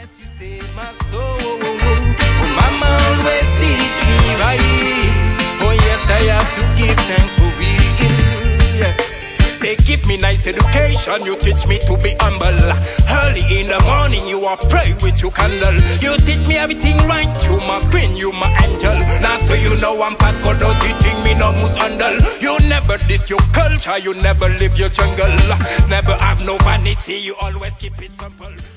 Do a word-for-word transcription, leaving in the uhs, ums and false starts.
Yes, you save my soul. Mama always teach me right. Oh yes, I have to give thanks for being. Yeah. Say, give me nice education, you teach me to be humble. Early in the morning, you are pray with your candle. You teach me everything right, you my queen, you my angel. Now so you know I'm part God, don't you think me no must handle. You never diss your culture, you never live your jungle. Never have no vanity, you always keep it simple.